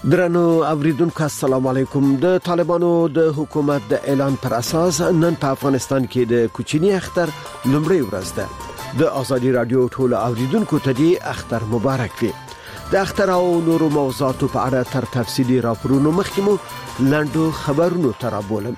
درنو اوریدونکو السلام علیکم. د طالبانو د حکومت د اعلان پر اساس نن په افغانستان کې د کوچنی اختر لومړی ورځ ده. د ازادي رادیو ټول اوریدونکو ته دی اختر مبارک وي. د اختر او نورو موضوعاتو په اړه تر تفصیلي راپورونو مخکې مو لاندو خبرونو ترابولم.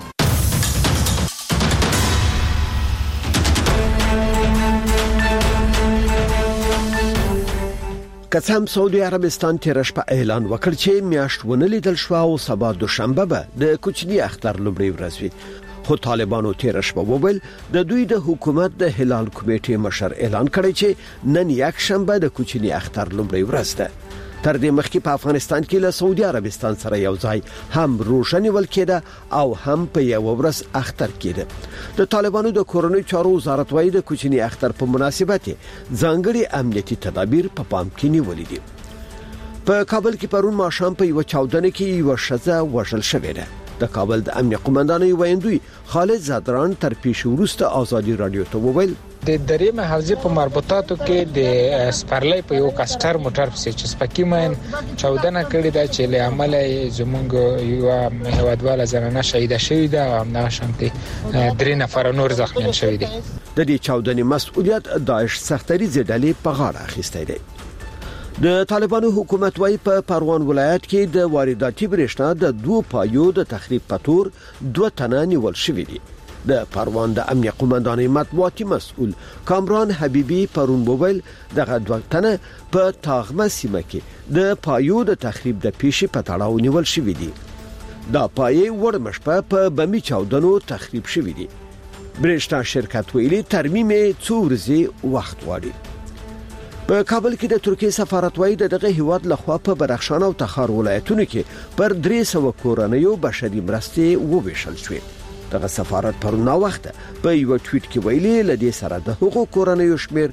قسم سعودي عربستان تیرش په اعلان وکړ چې میاشت ونه لیدل شو او سبا دوشنبه به د کوچنی اختر لومړی ورځ وي. خو طالبانو تیرش په وویل د دوی د حکومت د هلال کمیټې مشر اعلان کړی چې نن یک شنبه د کوچنی اختر لومړی ورځ ده. تر دې مخکې په افغانستان کې له سعودي عربستان سره یو ځای هم روشنی ول کېده او هم په یو ورځ اختر کېده. د طالبانو د کورونی چارو وزارت وايي د کوچنی اختر په مناسبت ځانګړي امنیتي تدابیر په پام کې نیولې دي. په کابل کې پرون ماښام په یو چاودنه کې یو شذا وژل شوې ده. د کابل د امنیت قومندان ویندوی خالد زادران تر پیښ وروسته ازادي رادیو ته وویل د درې محافظه په مربوطاتو کې د سپرلۍ په یو کاستر موټر په چې سپکی مین چاودنه کړې ده چې له عمل زمونږ یو هوادواله زنانه شهید شوې ده او نه شانتي 3 نفر نور زخمیان شوې دي. د دې چاودنې مسؤلیت داعش سختري ډلې په غاړه اخیستی دی. د طالبانو حکومت وايي په پروان ولایت کې د وارداتي برېښنا د 2 پایو د تخریب په تور 2 تنه نیول شوې دي. د پروان د امنیت قومندان مطبوعاتي مسؤل کامران حبیبي پرون وویل دغه 2 تنه په تاغمه سیمه کې د پایو د تخریب د پیښې په تړاو نیول شوې دي. دا پایې ورمشپه په بمی چاودنو تخریب شوې دي. برېښنا شرکت ویلي ترمیم څو ورځې وخت غواړي. په کابل کې د ترکیه سفارت وايي دغه هیواد لخوا په بدخشان او تخار ولایتونو کې پر 300 کورنیو بشري مرستې وویشل شوې. دغه سفارت پرونه وخت په یو ټویټ کې ویلي لدې سره د حقوق کورنیو شمیر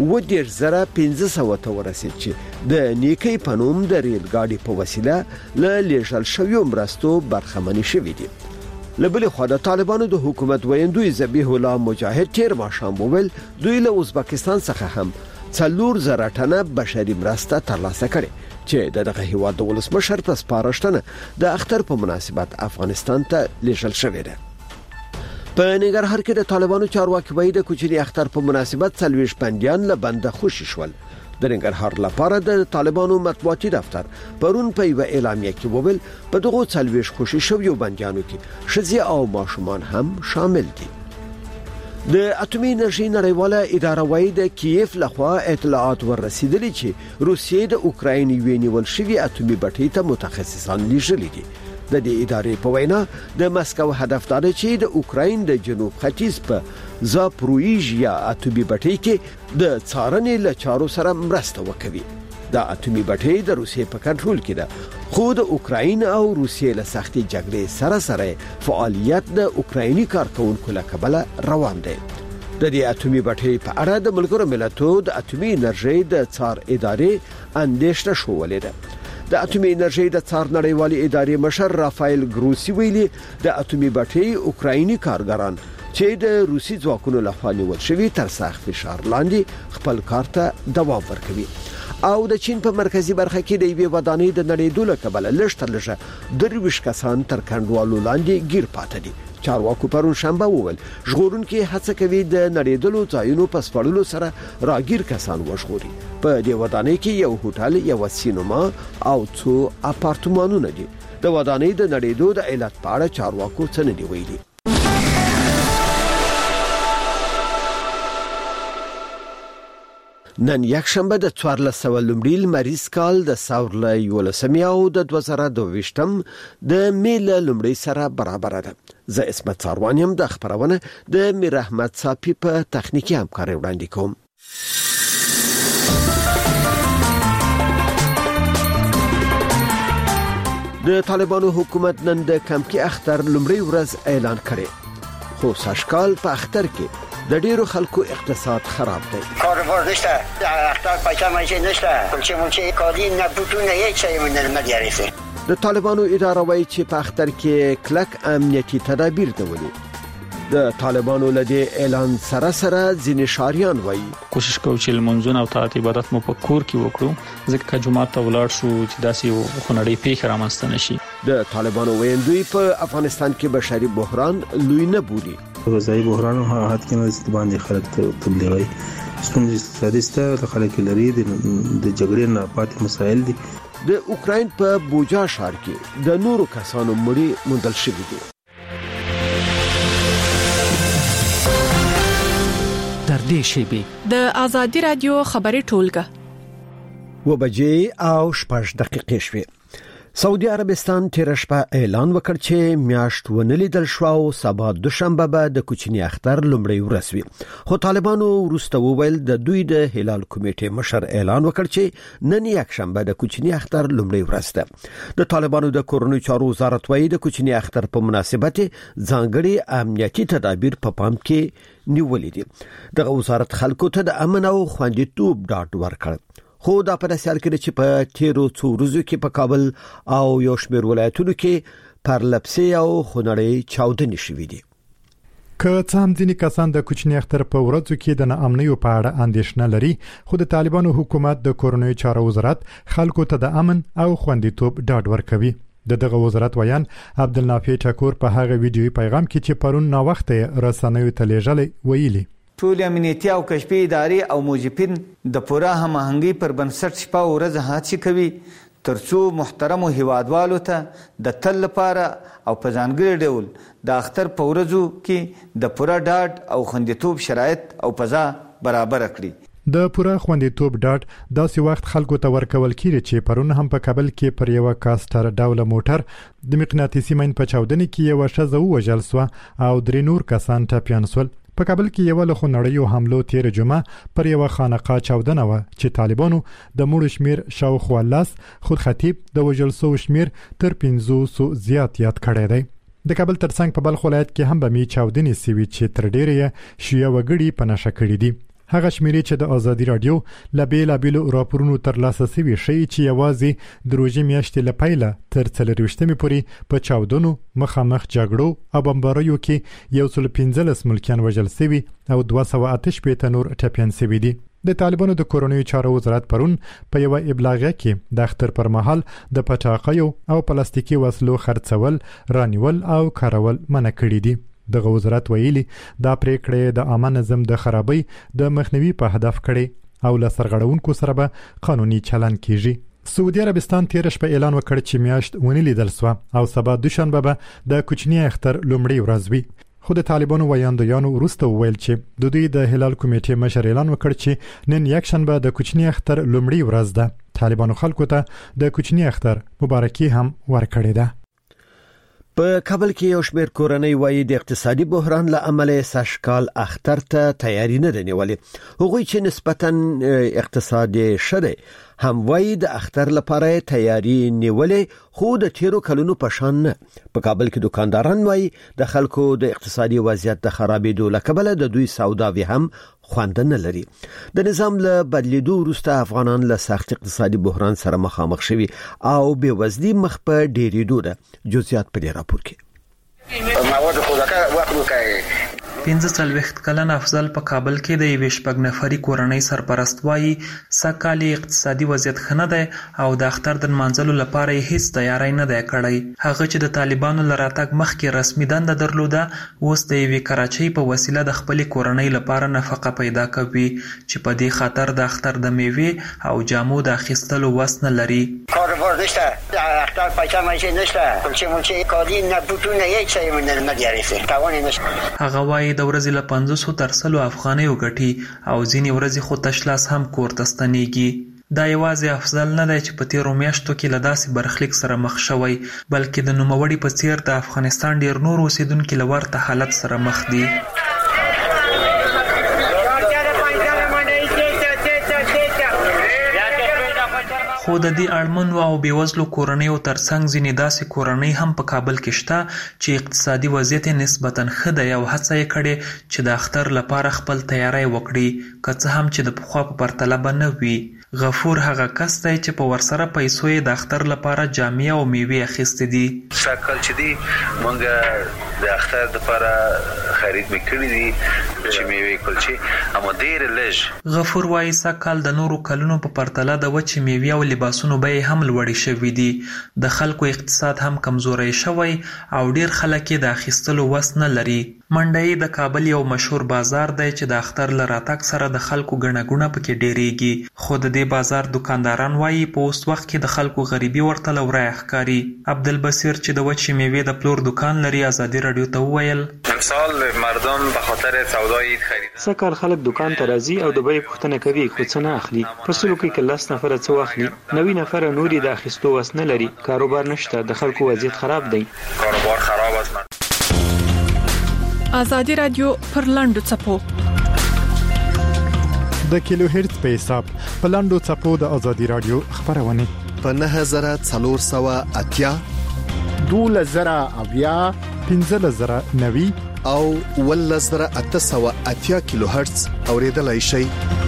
10500 ته ورسید چې د نیکی پنوم د ریل ګاډي په وسیله له لیږل شویو مرستو برخمنې شوې دي. لبل خو د طالبانو د حکومت ویندوی ذبیح الله مجاهد تیر ماښام وویل دوی له ازبکستان څخه هم 4,000 ټنه بشري مرسته ترلاسه کړي چې دغه هیواد د ولسمشر په سپارښتنه د اختر په مناسبت افغانستان ته لیږل شوې ده. په ننګرهار کې د طالبانو چارواکي وایي د کوچنی اختر په مناسبت 40 بندیان له بنده خوشي شول. د ننګرهار لپاره د طالبانو مطبوعاتي دفتر پرون په یو اعلامیه کې وویل په دغه 40 خوشي شویو بندیانو کې ښځې او ماشومان هم شامل دي. د اټومي انرژي نړیواله اداره وايي د کیف لخوا اطلاعات ورسېدلي چې روسیې د اوکراین یوې نیول شوی اټومي بټۍ ته متخصصان لیږلي دي. د دې ادارې په وینا د مسکو هدف دا دی چې د اوکراین د جنوب ختیځ په زاپرویژیا اټومي بټۍ کې د څارنې له چارو سره مرسته وکړي. د اټومي بټۍ د روسیې په کنټرول کې ده خو د اوکراین او روسیې له سختي جګړې سره فعالیت د اوکرایني کارکونکو له کبله روان دی. د دې اټومي بټۍ په اړه د ملګرو ملتونو د اټومي انرژي د څار ادارې اندېښنه شولې ده. د اټومي انرژي د څار نړیوالې ادارې مشر رافایل ګروسی ویلي د اټومي بټۍ اوکرایني کارګران چې د روسي ځواکونو لخوا نیول شوی تر سخت فشار لاندې خپل کار ته دوام ورکوي. او د چین په مرکزی برخه کې د یوې ودانۍ د نړیدو له کبله لږ 23 کسان تر کنډوالو لاندې گیر پاتې دي. چارواکو پرون شنبه وویل ژغورونکي هڅه کوي د نړیدلو ځایونو په سپړلو سره راګیر کسان وژغوري. په دې ودانۍ کې یو هوټل، یو سینما او څو اپارتمانونه دي. د ودانۍ د نړیدو د علت په اړه چارواکو څه نه دی ویلي. نن یک شنبه د 14 لومړي لمریز کال د ساورله 11 او د 2022 د میل لومړي سره برابر ده. زه اسمت ساروانیم د خبرونه د میر احمد صافي په تخنیکی همکاري وړاندې کوم. د طالبانو حکومت نن د کمکی اختر لومړی ورځ اعلان کړي. خو ساشکال په اختر کې د ډیرو خلکو اقتصاد خراب دی. کاروبار نشته، اختر پیسې ماشي نشته، چې کاری نه بوتونه هیڅ شی نه مدیریسه. د طالبانو اداره وايي چې په اختر کې کلک امنیتي تدابیر نیولي. د طالبانو لدی اعلان سره ځینې شاریان وایي کوشش کوو چې لمونځونه او طاعت عبادت مو په کور کې وکړو ځکه جمعه ته ولاړ شو چې داسې خونړۍ پیښه رامنځته نشي. د طالبانو ویندوی په افغانستان کې بشري بحران لوی نه بولي. غذایی بحران او حالت کې نه باندې خلک تبلیغي ستونزې اقتصادي ستر خلک لري د جګړې نه پاتې مسایل دي. د اوکراین په بوجا ښار کې د نورو کسانو مړي موندل شوي دي. در دې شیبي د آزادي رادیو خبري ټولګه 7:06 شوې. سعودي عربستان تیر شپه اعلان وکړ چې میاشت ونلیدل شو او سبا دوشنبه به د کوچنی اختر لومړی ورځ وي. خو طالبانو وروسته وویل د دوی د هلال کمیټې مشر اعلان وکړ چې نن یک شنبه د کوچنی اختر لومړی ورځ ده. د طالبانو د کورونو چارو وزارت وایي د کوچنی اختر په مناسبت ځانګړي امنیتي تدابیر په پام کې نیولې دي. د وزارت خلکو ته د امن او خوندیتوب ډاډ ورکړ. خو دا په داسې حال کې چې په تیرو څو ورځو کې په کابل او یو شمېر ولایتونو کې پرلپسې او خونړۍ چاودنې شوې دي. که څه هم ځینې کسان د کوچنی اختر په ورځو کې د ناامنیو په اړه اندېښنه لري خو د طالبانو حکومت د کورنیو چارو وزارت خلکو ته د امن او خوندیتوب ډاډ ورکوي. دغه وزارت ویان عبدالنافع ټکور په هغه ویډیوي پیغام کې چې پرون نا وخته رسنیو ته لیږلی ویلي ټول امنیتي او کشفي ادارې او موظفین د پوره هماهنګي پر بنسټ شپه او ورځ هڅې کوي ترڅو محترم هیوادوالو ته د تل لپاره او په ځانګړي ډول د اختر په ورځو کې د پوره ډاډ او خوندیتوب شرایط او فضا برابر کړي. د پوره خوندیتوب ډاډ داسې وخت خلکو ته ورکول کیږي چې پرون هم په کابل کې پر یو کاستر ډوله موټر د مقناطیسي مین په چاودنې کې یو ښځه ووژل شو او درې نور کسان ټپیان شول. په کابل کې یو له خونړیو حملو تیر جمعه پر یو خانقاه چاودنه و چې طالبانو د مړو شمیر شاوخوا 10 خود خطیب د وژل شوو شمیر تر 500 زیات یاد کړی دی. د کابل ترڅنګ په بلخ ولایت کې هم به می چاودنې سوي چې تر ډیره شیعه وګړي په نشه کړی دي. هغه شمیرې چې د آزادي رادیو لبیلابیلو راپورونو ترلاسه شوي شي چې یوازې د روژې میاشتې له پیله تر 24مې پورې په چاودنو مخامخ جګړو او بمباریو کې 115 ملکیان وژل شوي او 288 نور ټپیان شوي دي. د طالبانو د کورنیو چارو وزارت پرون په یو ابلاغیه کې د اختر پر مهال د پټاقیو او پلاستیکي وسلو خرڅول، رانیول او کارول منع کړي دي. دغه وزارت ویلي دا پریکړه د عامه نظم د خرابۍ د مخنیوي په هدف کړي او له سرغړونکو سره به قانوني چلند کیږي. سعودي عربستان تیر شپه اعلان وکړ چې میاشت ونی لیدل سو او سبا دوشنبه به د کوچنی اختر لومړی ورځ وي. خو د طالبانو ویاندویانو وروسته وویل چې د دوی د هلال کمیټې مشر اعلان وکړ چې نن یک شنبه د کوچنی اختر لومړی ورځ ده. طالبانو خلکو ته د کوچنی اختر مبارکي هم ورکړې ده. په کابل کې یو شمېر کورنۍ وایي د اقتصادي بحران له امله سږکال اختر ته تیاری نه دی نیولې. هغوی چې نسبتاً اقتصادي شده هم وایي د اختر لپاره تیاری نیولې خو د تیرو کلونو په شان نه. په کابل کې دکانداران وایي د خلکو د اقتصادي وضعیت د خرابېدو له کبله د دوی سوداوي هم خوند نه لري. د نظام له بدلیدو وروسته افغانان له سخت اقتصادي بحران سره مخامخ شوي او بې وزلي مخ په ډېرېدو ده. جزئیات په دې راپور کې. 45 کلن افضل په کابل کې د یوې شپږ نفري کورنۍ سرپرست وایي سږکال اقتصادي وضعیت ښه نه دی او د اختر د نمانځلو لپاره یې هیڅ تیاری نه دی کړی. هغه چې د طالبانو له راتګ مخکې رسمي دنده درلوده اوس د یوې کراچۍ په وسیله د خپلې کورنۍ لپاره نفقه پیدا کوي چې په دې خاطر د اختر د میوې او جامو د اخیستلو وس نه لري. کاروبار نشته، اختر پیسه مایشه نشته، کلچه ملچه کاری نه بوتونه هیڅ شی نه نگیریسته، توان نشته. هغه وایي د ورځې له 500 تر 100 افغانۍ وګټي او ځینې ورځې خو تشلاس هم کور ته ستنېږي. دا یوازې افضل نه دی چې په تیرو میاشتو کې له داسې برخلیک سره مخ شوی بلکې د نوموړي په څیر د افغانستان ډیر نور اوسیدونکي له ورته حالت سره مخ دي. خو د دې اړمنو او بېوزلو کورنیو ترڅنګ ځینې داسې کورنۍ هم په کابل کې شته چې اقتصادي وضعیت نسبتاً ښه دی او هڅه یې کړې چې د اختر لپاره خپل تیاری وکړي که څه هم چې د پخوا په پرتله به نه وي. غفور هغه کس دی چې په ورسره پیسو یې د اختر لپاره جامې او میوې اخیستې دي. سږ کال چې دی مونږ د اختر لپاره خرید میکړي دي چې میوې کلچې اما ډېر لږ. غفور وایي سږ کال د نورو کلونو په پرتله د وچې میوې او لباسونو بیې هم لوړې شوي دي. د خلکو اقتصاد هم کمزوری شوی او ډېر خلک یې د اخیستلو وس نه لري. منډی د کابل یو مشهور بازار دی چې د اختر له راتګ سره د خلکو ګڼه ګوڼه پکې ډېرېږي. خو د دې بازار دکانداران وایي په اوس وخت کې د خلکو غریبي ورته لوریه ښکاري. عبدالبصیر چې د وچې میوې د پلور دکان لري ازادي راډیو ته وویل امسال مردم به خاطر سودای خرید سږ کال خلک دکان ته راځي او د بیې پوښتنه کوي خو څه نه اخلي. په سلو کې که 10 نفره څه واخلي 90 نفره نور یې د اخیستو وس نه لري. کاروبار نشته. د خلکو وضعیت خراب دی. کاروبار خراب است. ازادي رادیو پر لاندو چپو د کیلو هرتز په حساب په لاندو چپو د ازادي رادیو خبرونه په 9480 2000 1590 او 1880 کیلو هرتز اوریدلای شي.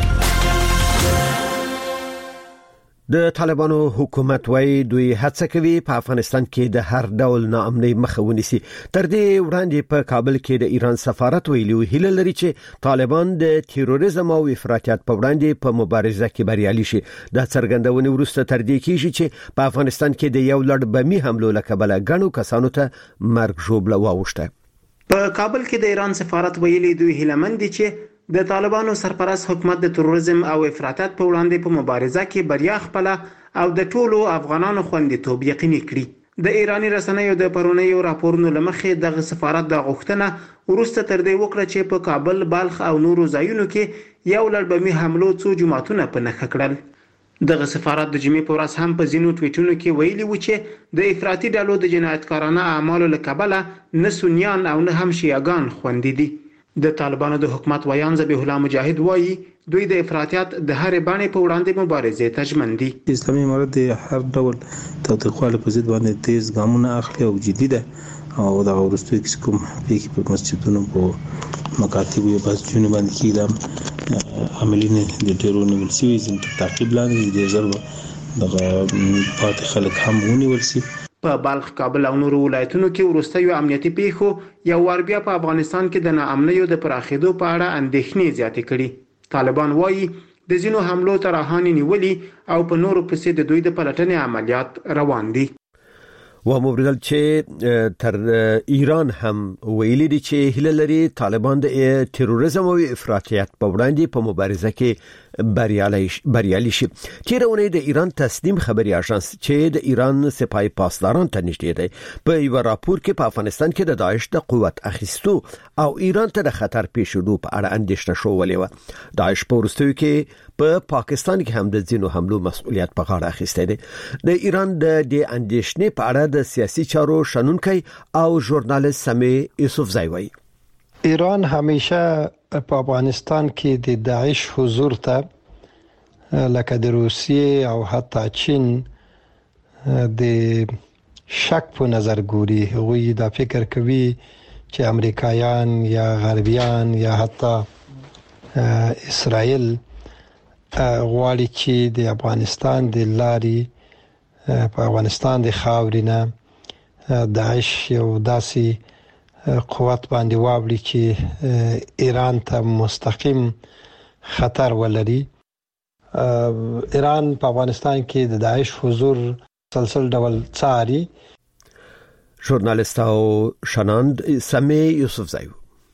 د طالبانو حکومت وايي دوی هڅه کوي په افغانستان کې د هر ډول ناامنۍ مخه ونیسي. تر دې وړاندې په کابل کې د ایران سفارت ویلي هیله لري چې طالبان د تیروریزم او افراطیت په وړاندې په مبارزه کې بریالي شي. د څرګندونې وروسته تر دې کېږي چې په افغانستان کې د یو لړ بمي حملو له کبله ګڼو کسانو ته مرګ ژوبله واوښته. په کابل کې د ایران سفارت ویلي دوی هیلهمند دي چې د طالبانو سرپرست حکومت د تروریزم او افراطیت په وړاندې په مبارزه کې بریا خپله او د ټولو افغانانو خوندیتوب یقیني کړي. د ایرانی رسنیو د پرونیو راپورونو لمخې دغه سفارت د غوښتنه ورسته تر دې وکړه چې په کابل، بلخ او نورو ځایونو کې یو لړ بمي حملو څو جماعتونه په نښه کړل. دغه سفارت د جمعې په ورځ هم په ځینو ټویټونو کې ویلي و چې د افراطي ډلو د جنایتکارانه اعمالو له کبله نه سنیان او نه هم شیعاګان خوندي دي. د طالبانو د حکومت ویان ذبیح الله مجاهد وایي دوی د افراطیت د هر بڼې په وړاندې مبارزې ته ژمن دي. اسلامي امارت د هر ډول تاوتریخوالي په ضد باندې تیز ګامونه اخلي او جدي ده او دا ورستوي کوم پیکي په مسجدونو په مکاتب یو بس جون باندې کېدم عملي نه د ډیرو نیول شوي زم تعقیب لاندې د ضرب دغه پاتې خلک هم ونیول شي. په بلخ، کابل او نورو ولایتونو کې وروستیو امنیتي پیښو یو وار بیا په افغانستان کې د ناامنیو د پراخېدو په اړه اندېښنې زیاتې کړي. طالبان وایي د ځینو حملو طرحانې نیولي او په نورو پسې د دوی د پلټنې عملیات روان دي. و موردل چې تر ایران هم ویلي دي چې هیله لري طالبان د تروریزم او افراطیت په وړاندې په مبارزه کې بریالي شي. تیرونه د ایران تسنیم خبري اژانس چې د ایران سپاه پاسداران ته نږدې دی په یو راپور کې په افغانستان کې د داعش د قوت اخیستو او ایران ته د خطر پیښېدو په اړه اندېښنه شوولې و. داعش په وروستیو کې په پاکستان کې هم د ځینو حملو مسؤلیت په غاړه اخیستی دی. د ایران د اندېښنې په اړه د سیاسي چارو شنونکی او ژورنالیست سمی یوسفزئی وایي ایران همیشه په افغانستان کې د داعش حضور ته لکه د روسیې او حتی چین د شک په نظر ګوري. هغوی دا فکر کوي چې امریکایان یا غربیان یا حتی اسرائیل غواړي چې د افغانستان د لارې په افغانستان د خاورې نه داعش یو داسې قوت باندې واوړي چې ایران ته مستقیم خطر ولري. ایران په افغانستان کې د داعش حضور مسلسل ډول څاري. ژورنالیست او شناند سمی یوسفزئی.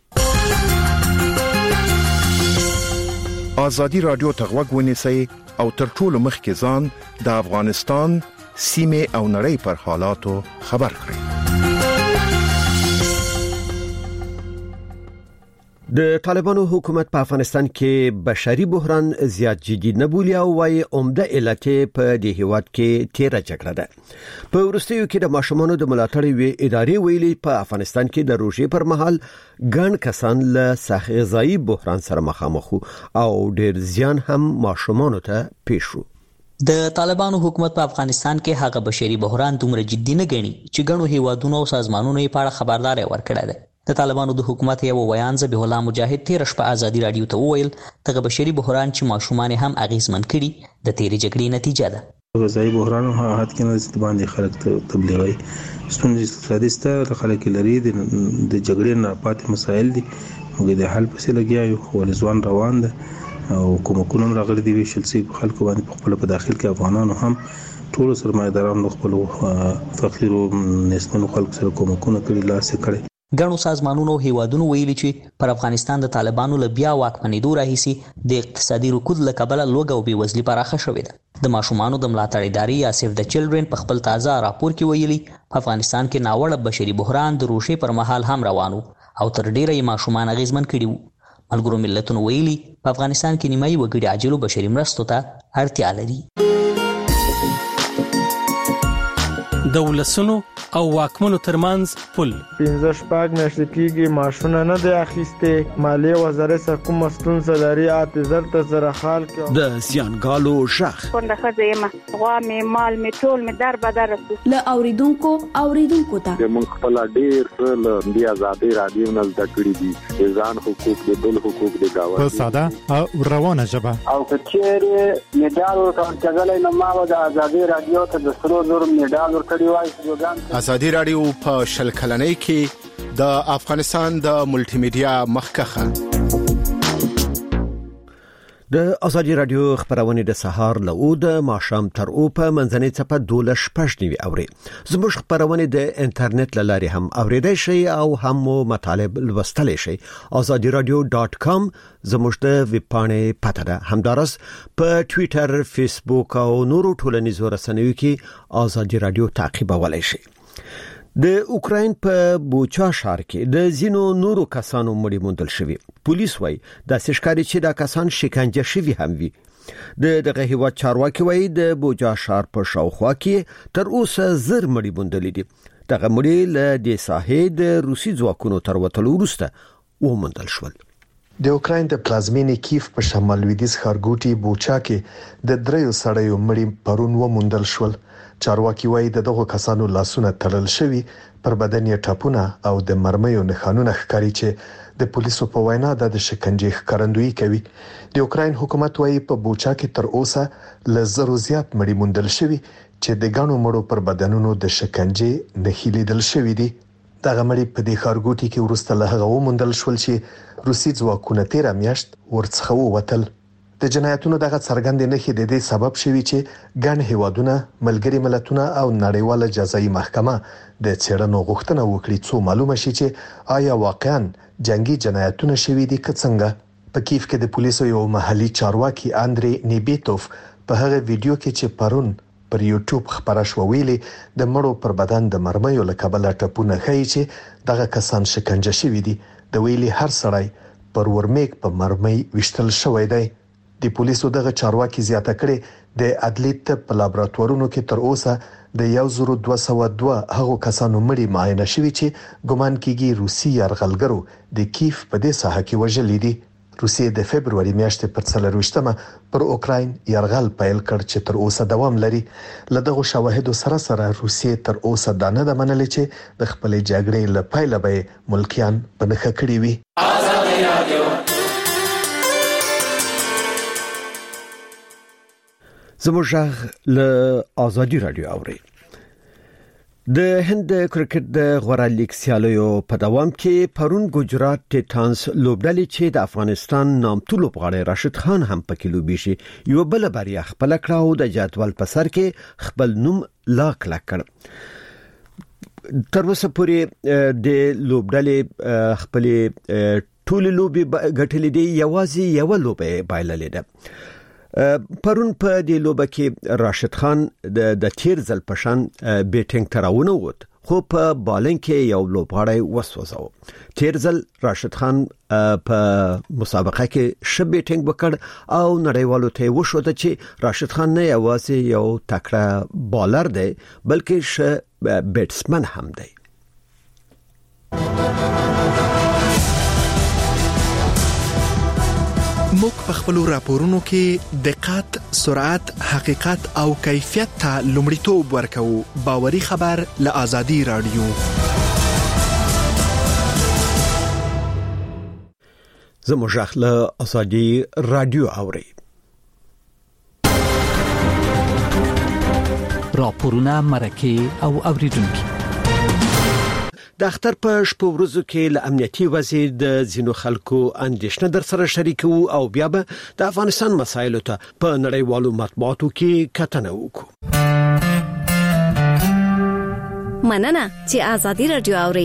ازادي رادیو ته غوږ ونیسئ او تر ټولو مخکې ځان د افغانستان سیمه او نړۍ پر حالاتو خبر کړئ. د طالبانو حکومت په افغانستان کې بشري بحران زیات جدي نه بولي او وايي عمده علت په دې هیواد کې تیره جګړه ده. په وروستیو کې د ماشومانو د ملاتړ وی ادارې ویلي په افغانستان کې د روژې پر مهال ګڼ کسان له سخت غذایی بحران سره مخامخ او ډېر زیان هم ماشومانو ته پیښ شو. د طالبانو حکومت په افغانستان کې هغه بشري بحران دومره جدي نه ګڼي چې ګڼو هیوادونو او سازمانونو یې په اړه خبرداري ورکړه ده. د طالبانو د حکومت یو ویان ذبیح الله مجاهد تیر شپه ازادي رادیو ته وویل دغه بشري بحران چې ماشومان هم اغیزمن کړي د تیرې جګړې نتیجه ده. غذایی بحران او حالت کې نه باندې خلک تبلیغي ستونزې اقتصادي ستر خلک لري د جګړې نه پاتې مسایل دي موږ د حل پسې لګیا یو ولزوان روان ده او کومکونه راغلي دي ویشل سي خلکو باندې په خپل په داخل کې افغانانو هم ټول سرمایدارانو خپل فقیر او نسبن خلکو سره کومکونه کړي لاسه کړي. ګڼو سازمانونو هیوادونو ویلي چې پر افغانستان د طالبانو له بیا واکمنېدو راهیسې د اقتصادي رکود له کبله لوږه او بېوزلي پراخه شوې ده. د ماشومانو د ملاتړ ادارې یا سیف د چلډرن په خپل تازه راپور کې ویلي په افغانستان کې ناوړه بشري بحران د روژې پر مهال هم روان و او تر ډیره یې ماشومان اغیزمن کړي وو. ملګرو ملتونو ویلي په افغانستان کې نیمایي وګړي عاجلو بشري مرستو ته اړتیا لري. د ولسونو او واکمنو ترمنځ پل 15 میاشتې کېږي ماشونه نه دی اخیستې. مالیې وزارت سره کومه ستونزه لري اعتذار ته سره حال کوي. د زیانګالو شخ څنګه خزه ما غوا می مال می ټول می در بدر له اوریدونکو ته موږ خپل ډیر څه د آزادي رادیو نه زده کړی دي ځان حقوق د بل حقوق د گاوه په ساده او روانه ژبه او کچېره میډال ورکړل نو ما د آزادي رادیو ته د سرو زر میډال ورکړی وای. آزادي رادیو په شل کلنۍ کې د افغانستان د ملټي میډیا مخکخه. د آزادي رادیو خبرونه د سهار له د ماښام تر او په منځنۍ څپه 12:09 اوري. زموږ خبرونه د انټرنیټ لاري هم اوریدای شي او هم مطالب لوستلی شي. azadiaradio.com زموږ د ویب پاڼې پته ده. همدارس په ټوئیټر، فیسبوک او نورو ټولنیزو رسنیو کې آزادي رادیو تعقیبولای شي. د اوکراین په بوچا ښار کې د زینو نورو کسانو مړي موندل شوي. پولیس وایي د ښکاری چې د کسان شکنجه شوي هم وي. دغه هیواد چارواکي وایي د بوچا ښار په شاوخوا کې تر اوسه زر مړي موندل دي. دغه مړي له د ساحې د روسي ځواکونو تر وتلو وروسته وموندل شول. د اوکراین د پلازمینې کیف په شمال لویدیځ ښارګوټي بوچا کې د دریو سړیو مړي پرون وموندل شول. چارواکي وایي دغه کسانو لاسونه تړل شوي پر بدن یې ټاپونه او د مرمیو نښانونه ښکاري چې د پولیسو په وینا د شکنجې ښکارندویي کوي. د اوکراین حکومت وایي په بوچا کې تر اوسه ل زرو زیات مړي موندل شوي چې د ګڼو مړو پر بدنونو د شکنجې نښې لیدل شوي دي. دغه مړي په دې ښارګوټي کې وروسته له هغه وموندل شول چې روسي ځواکونه 13 میاشت ورڅخه ووتل. د جنایتونو دغه څرګند نښې د دې سبب شوي چې ګڼ هیوادونه، ملګري ملتونه او نړیواله جزایي محکمه د څېړنو غوښتنه وکړي څو معلومه شي چې آیا واقعاً جنگي جنایتونه شوي دي که څنګه. په کیف کې د پولیسو یو محلي چارواکي اندري نیبیتوف په هغه ویډیو کې چې پرون پر یوټیوب خبره شو ویلي د مړو پر بدن د مرمیو له کبله ټپونه ښیي چې دغه کسان شکنجه شوي دي. د ویلي هر سړی پر ورمیک په مرمۍ وشتل شوی دی. د پولیسو دغه چارواکي زیاته کړي د عدلي طب په لابراتوارونو کې تر اوسه د 1202 هغو کسانو مړي معاینه شوي چې ګمان کیږي روسي یرغلګرو د کیف په دې ساحه کې وژلي دي. روسیې د فبرवरी میاشتې پر 24مه پر اوکراین یرغل پیل کړ چې تر اوسه دوام لري. له دغه شواهدو سره روسیې تر اوسه دا نه منلې چې د خپلې جګړې له پیله به ملکیان په نښه کړي وي. آزادي رادیو زموږ له آزادي رادیو اوري. د هند کرکټ د غوړه لیګ سیالیو په دوام کې پرون ګجرات ټیټانز لوبډلې چې د افغانستان نامتو لوبغاړی راشد خان هم پکې لوبي شي یو بل بریا خپل کړه او د جدول په سر کې خپل نوم لا کلک کړ. تر اوسه پورې د لوبډلې خپل ټول لوبي ګټلې دي، یوازې یو لوبه بایللې ده. پرون په دې لوبه کې راشد خان د تیر ځل پشان بیټینګ تراونه ووت، خو په بالنګ کې یو لوبغاړی وسوځاو. تیر ځل راشد خان په مسابقه کې ښه بیټینګ وکړ او نړیوالو ته وښوده چې راشد خان نه یوازې یو تکړه بالر دی بلکې ښه بیټسمن هم دی. موږ په خپل راپورونو کې دقت، سرعت، حقیقت او کیفیت ته لومړیتوب ورکوو. باوري خبر له آزادي رادیو. زموږ له ازادي رادیو اوري راپورونه مرکه او اوریدونکو د اختر په شپه ورځو کې له امنیتي وزیر د زینو خلکو اندیشنه در سره شریکو او بیا به د افغانستان مسایلو ته په نړیوالو مطبوعاتو کې کتنه وکړو. مننه چې ازادي رادیو اوري.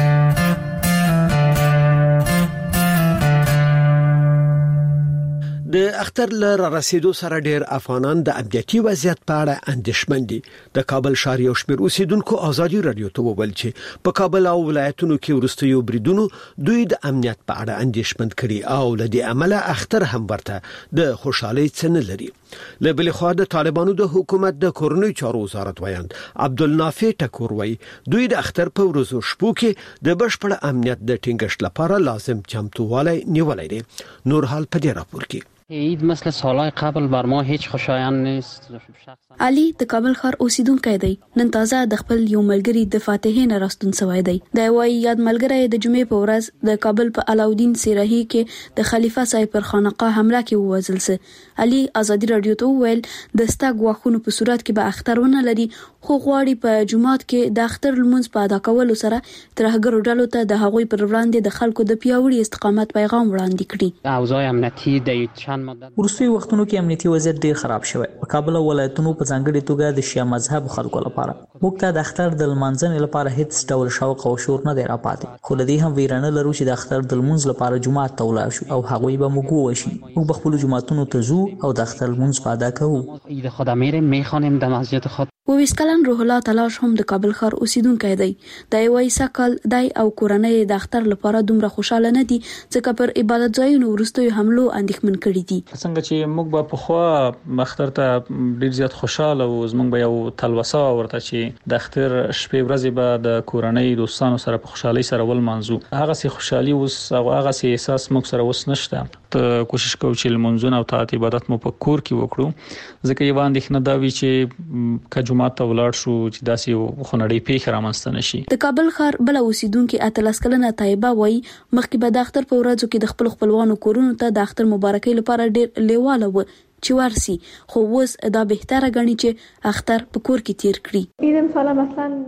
د اختر لر رسیدو سره ډیر افغانان د امنیتي وضعیت په اړه اندېښمن دي. د کابل ښار یو شمېر اوسیدونکو ازادي رادیو ته وویل چې په کابل او ولایتونو کې وروستیو بریدونو دوی د امنیت په اړه اندېښمن کړي او له دې عمله اختر هم ورته د خوشحالۍ څه نه لري. له بل خوا د طالبانو د حکومت د کورنۍ چارو وزارت وایي عبدالنافع ټکور وایي دوی د اختر په ورځو شپو کې د بشپړ امنیت د ټینګښت لپاره لازم چمتووالی نیولای دي. نور حال په دې راپور کې عید مثل سالهای قبل بر ما هیچ خوشایند نیست. علي د کابل ښار اوسیدونکی دی. نن تازه د خپل یو ملګری د فاتحې نه راستون سوی دی. د وای یاد ملګری د جمعې په ورځ د کابل په علاودین سیراهی کې د خلیفہ صاحب پر خانقاه حمله کې ووژل سه. علي ازادي رادیو ته ویل د ستګ واخونو په صورت کې به اخترونه لري خو غواړي په جمعات کې د اختر لمونځ په ادا کولو سره ترهګرو ډلو ته د هغوی پر وړاندې د خلکو د پیاوړي استقامت پیغام وړاندې کړي. اوضاع امنیتي د ورستي وختونو کې امنیتي وضعیت ډیر خراب شوی. په کابل او ولایتونو په ځانګړي توګه د شیعه مذهب خلکو لپاره موږ ته د اختر د لمانځنې لپاره هیڅ ډول شوق او شور نه دی راپاتې. خو لدې هم ویرانه لرو چې د اختر د لمونځ لپاره جمعات ته ولاړ شو او هغوی به موږ وشي. موږ به خپل جمعاتونو ته ځو او د اختر لمونځ په ادا کوو. عید خدا میریم میخوانیم در مسجد خود. وویس کلن روح الله تلاش هم د کابل ښار اوسیدونکی دی. د وای سکل دای او کورنۍ د اختر لپاره دومره خوشاله نه دي ځکه پر عبادت ځایونو وروستیو حملو اندېښمن کړي دي. څنګه چې موږ به په خو اختر ته ډیر زیات خوشاله او زموږ به یو تلوسه ورته چې د اختر شپې ورځې به د کورنۍ دوستانو سره په خوشحالي سره ول منځو. هغه سي خوشحالي اوس او هغه سي احساس موږ سره اوس نشته. ته کوشش کوو چې لمونځونه او طاعت عبادت مو په کور کې وکړو ځکه یو اندېښنه دا وی چې کجمات ته ولاړ شو چې داسې خنړې پیښه رامنځته نشي. د کابل ښار بل اوسیدونکو اتلس کلنه طیبه وای مخکې به د اختر په ورځو کې د خپل خپلوانو کورونو ته د اختر مبارکۍ لپاره ډیر لیواله و چې ورسي خو اوس دا بهتره غني چې اختر په کور کې تیر کړي. عید مثلا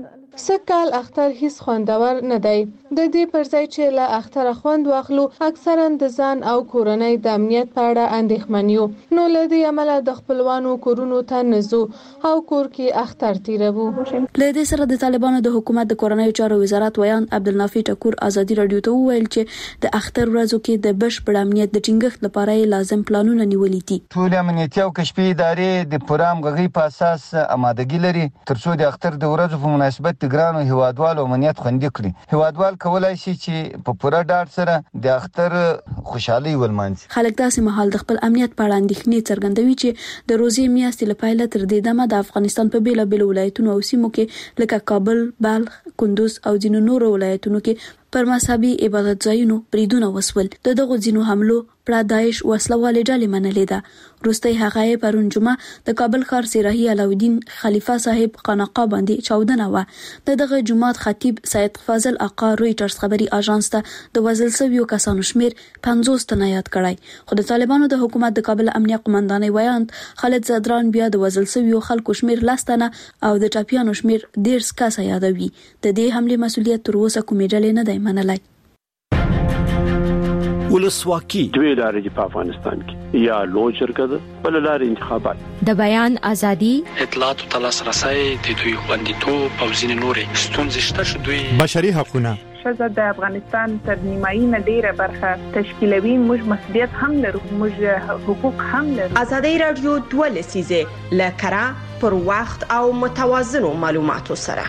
سکل اختر هیڅ خوندور نه دی. د دې پر ځای چې له اختر خوند واخلو اکثرا د ځان او کورنۍ د امنیت په اړه اندېښمن یو. نو له دې عمله د خپلوانو کورونو ته نزو او کور کې اختر تیرو. له دې سره د طالبانو د حکومت د کورنۍ چارو وزارت ویان عبدالنافع ټکور ازادي رادیو ته وویل چې د اختر ورځو کې د بشپړ امنیت د ټینګښت لپاره لازم پلانونه نیولې دي. ټول امنیتي او کشفي ادارې د پروګرام غږی په اساس آمادګي لري ترڅو د اختر د ورځو په مناسبت د ګرانو هیوادوالو امنیت خوندي کړي. هیوادوال کولای شي چې په پوره ډاډ سره د اختر خوشحالي ولمانځي. خلک داسې مهال د خپل امنیت په اړه اندېښنې څرګندوي چې د روزي میاشتې لپاره تر دې دمه د افغانستان په بیلابیلو ولایتونو او سیمو کې لکه کابل، بلخ، کندوز او ځینو نورو ولایتونو کې پر مذهبي عبادت ځایونو بریدونه وسول. دغه ځینو حملو پر داعش وسلوالې ډلې منلې ده. وروستي هغه پرون جمعه د کابل ښار سیراهی علاودین خلیفہ صاحب خانقاه باندې چاودنه و. دغه جمعات خطیب سید فاضل آقا رويټرز خبري اژانس ته د وزل سویو کسانو شمیر 50 تنه یاد کړای. خو د طالبانو د حکومت د کابل امنیه قومندانۍ ویاند خالد زدران بیا د وزل سویو خلکو شمیر 10 تنه او د ټاپیانو شمیر 10 کسه یادوي. د دې حمله مسولیت تر اوسه کومې ډلې نه دی منلای. ولسواکي دوی لارې په افغانستان کې یا لوی جرګه بل لارې انتخابات د بیان ازادي اطلاعات او تلاسرسي د دوی خوندیتوب او ځینې نورې ستونزې شته چې دوی بشري حقوقونه ښځه د افغانستان تر نیمایي نه ډیره برخه تشکیلوي. موږ مسؤلیت هم لرو، موږ حقوق هم لرو. ازادي رادیو 2 لسیزه لکرا پر وخت او متوازنو معلوماتو سره.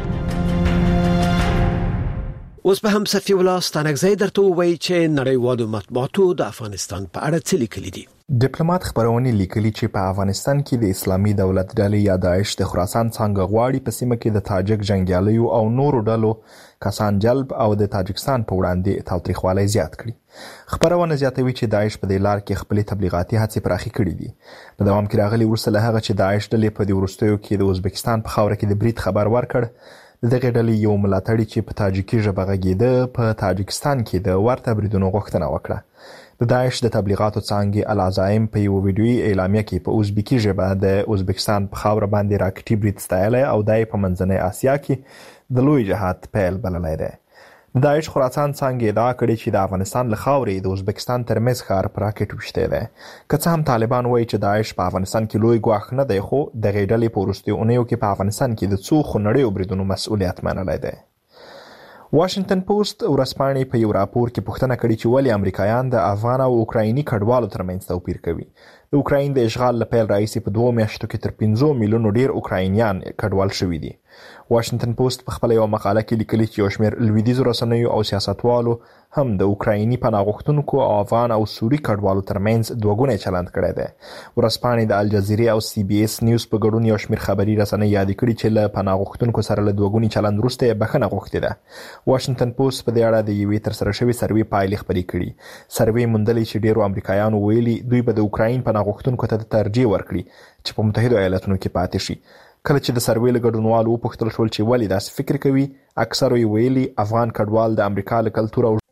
اوس به هم صفي ولا ستانګزي درته وایي چې نړیوالو مطبوعاتو د افغانستان په اړه څه لیکلي دي. ډیپلوماټ خبرونه لیکلي چې په افغانستان کې د اسلامي دولت ډلې یا داعش د خراسان څنګه غواړي په سیمه کې د تاجک جنگیالیو او نورو ډلو کسان جلب او د تاجکستان په وړاندې تاوتریخوالی زیات کړي. خبرونه زیاتوي چې داعش په دې لار کې خپل تبلیغاتي هڅې پراخې کړې دي. په دوام کې راغلي ورسره هغه چې داعش ډلې په دې ورستیو کې د ازبکستان په خاور کې د برید خبر ورکړ دغه ډلې یو ملاتړي چې په تاجیکي ژبه غږېده په تاجکستان کې د ورته بریدونو غوښتنه وکړه. د داعش د تبلیغاتو څانګې العزایم په یو ویډیویي اعلامیه کې په ازبکي ژبه د ازبکستان په خاوره باندې راکټي برید ستایلی او دای په منځنۍ اسیا کې د لوی جهاد پیل بللی دی. د داعش خراسان څانګې ادعا کړې چې د افغانستان له خاورې د ازبکستان ترمز ښار په راکټ ویشتی دی. که څه هم طالبان وایي چې داعش په افغانستان کې لوی ګواښ نه دی، خو دغې ډلې په وروستیو اونیو کې په افغانستان کې د څو خونړیو بریدونو مسؤلیت منلی دی. واشنگټن پوسټ ورځپاڼې په یو راپور کې پوښتنه کړې چې ولې امریکایان د افغان او اوکرایني کډوالو ترمنځ توپیر کوي. د اوکراین د اشغال له پیل راهیسې په 2 میاشتو کې تر 5 میلیونو ډیر اوکراینیان کډوال شوي دي. واشنگټن پوسټ په خپل یو مقاله کې لیکلي چې یو شمېر لویدیځو رسنیو او سیاستوالو هم د اوکرایني پناه غوښتونکو او افغان او سوري کډوالو ترمنځ دوګونی چلند کړی دی. ورځپاڼې د الجزیرې او سی بي اس نیوز په ګډون یو شمېر خبري رسنۍ یاد کړي چې له پناه غوښتونکو سره له دوګوني چلند وروسته یې بخښنه غوښتې ده. واشنگټن پوسټ په دې اړه د یوې ترسره شوې سروې پایلې خپرې کړي. سروې موندلې چې ډیرو امریکایانو ویلي دوی به د اوکراین پناه غوښتونکو ته ترجیح ورکړي چې په متحده ایالاتونو کې پاتې شي. کله چې د سروې له ګډونوالو وپوښتل شول چې ولې داسې فکر کوي، اکثرو یې ویلي افغان کډوال د امریکا له کلتور او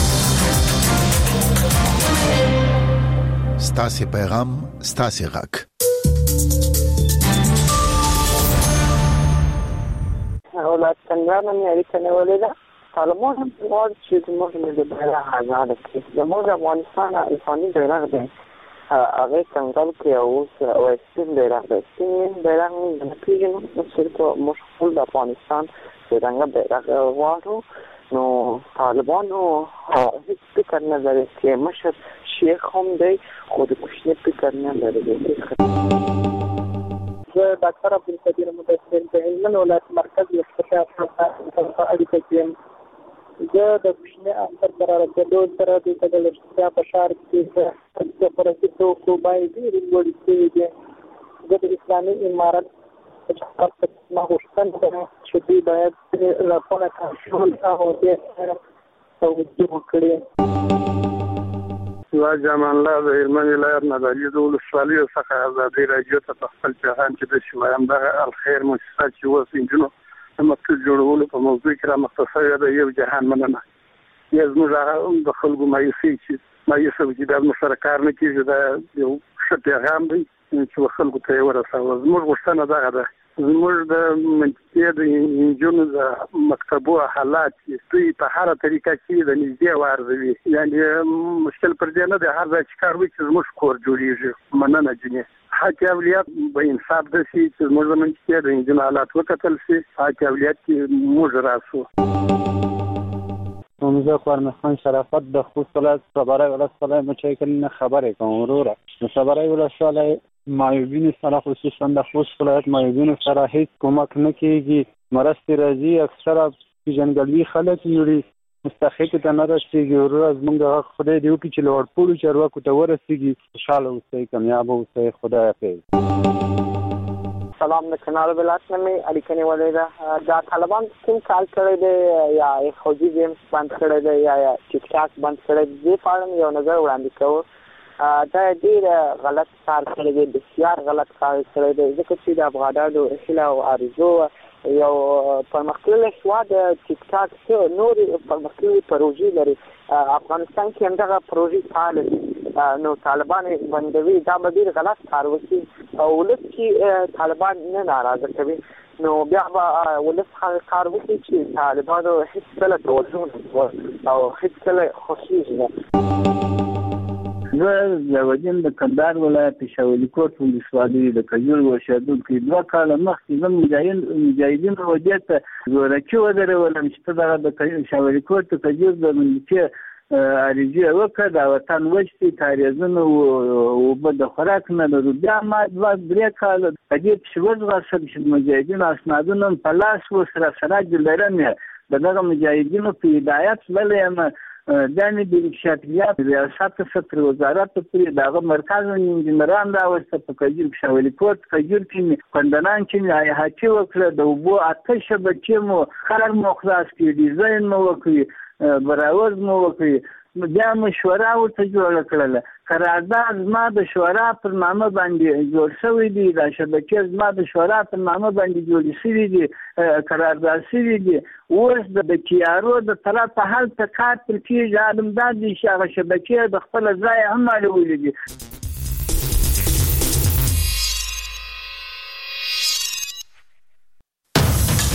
ستاسې پیغام ستاسې غږ. اولاد څنګه مې اړیکه نیولې ده. طالبان هم غواړي چې زموږ ملي بیرغ ازاد کړي. زموږ افغانستان افغاني بیرغ دی، هغه څنګه کې اوس وایسین بیرغ دی. سپین بیرغ نه پیژنو، نو صرف موږ خپل د افغانستان څنګه بیرغ غواړو. نو طالبانو هیڅ فکر نه لري چې مشر شیخ هم دی، خو د کوشنی فکر نه لري. زه ډاکټر عبدالقدیر مدثر د هلمند ولایت مرکز یو اقتصاد په اړیکه کې زه د کوشنی اثر قرار کېدو سره د تدلشتیا په شهر کې د فرصتي توکو باندې ډېرې لوړې شوې دي. زه د اسلامي امارت په چوکاټ کې غوښتنه کوم چې دوی باید راپورونه کنټرول او د توجه وکړي. سواج جمان الله د هلمند ولایت نادعلي د ولسوالۍ څخه ازادي راډیو ته په خپل پیغام کې د شوایم دغه الخیر مؤسسه چې اوس انجونو د مکتوب جوړولو په موضوع کې را مختصره ده. یو جهان مننه. یا زموږ د خلکو مایوسي چې دا موږ سره کار نه کېږي، دا یو ښه پیغام دی چې خلکو ته یې ورسوه. زموږ غوښتنه دغه ده، زموږ د منطقې د انجونو د مکتبو حالات چې دوی په هره طریقه کې د نږدې وارزوي، یعنې مشکل پر دې نه دی، هر ځای چې کار وکړي چې زموږ کور جوړېږي. مننه جنې. حق اولیت به انصاف دسي چې موږ د منطقې د انجونو حالات وکتل شي، حق اولیت کې موږ راسو. زه خورمخان شرافت د خوست ولایت صبرای ولسوالۍ متشکرین خبرې کوم. وروره د صبرای ولسوالۍ معیوبینو سره خصوصا د خوست ولایت معیوبینو سره هیڅ کومک نه کیږي. مرستې راځي، اکثره پیژندګلوي خلک یوري مستحق ته نه رسیږي. وروره زموږ خدای دې وکړي چې لوړپوړو چارواکو ته ورسیږي. خوشحاله اوسئ، کامیاب اوسئ. خدای حافظ. سلام، د کنار ولایت نه مې اړیکه نیولې ده. دا طالبان کوم کال کړی دی، یا خوځي گیمز بند کړی دی، یا ټیک ټاک بند کړی دی، دې په اړه یو نظر وړاندې کوو. دا ډېر غلط کار کړی دی، بسیار غلط کار کړی دی، ځکه چې د افغانانو هیله او آرزو یو پرمختللی هېواد ټیک ټاک نورې پرمختللې پروژې لري. افغانستان کې همدغه پروژې فعاله دي، نو طالبان بندوي. دا به ډېر غلط کار وکړي او ولس کې طالبان نه ناراضه کوي، نو بیا به ولس هغه کار وکړي چې طالبانو هېڅ کله توجه نه او هېڅ کله خوښېږي نه. زه ضیاءالدین د کندهار ولایت شاولي کوټ ولسوالۍ د کجور اوسېدونکی 2 کاله مخکې زه مجاهدینو وجې ته زورچي ودرولم چې ته دغه د شاولي کوټ د کجور د ملکي عریضې وکړه، د وطن وچ دي، کاریزونه اوبه د خوراک نه لرو. بیا ما 2-3 کاله په دې پسې وځغاستم چې مجاهدینو اسنادونه په لاس ورسره سراج لرم. د دغه مجاهدینو په هدایت تللی یم. دا مې د اکشافیات ریاست ستر وزارت پورې دغه مرکز انجنیران راوسته په کجور شاولي کوټ کجور کې کندنان چې مې حاجی وکړه. د اوبو 8 شبکې مو خلر مو خلاص کړي، ډیزاین مو وکړي، براوز مو وکړي. بیا مشوره ورته جوړه کړله. قرارداد زما د شورا پر نامه باندې جوړ شوی دی، دا شبکې زما د شورا پر نامه باندې جوړ شوی دي، قرارداد شوی دي. اوس د کیارو د طرفه هلته کار تر کېږي، عالم دا دی چې هغه شبکې د خپل ځای هم اړولې دي.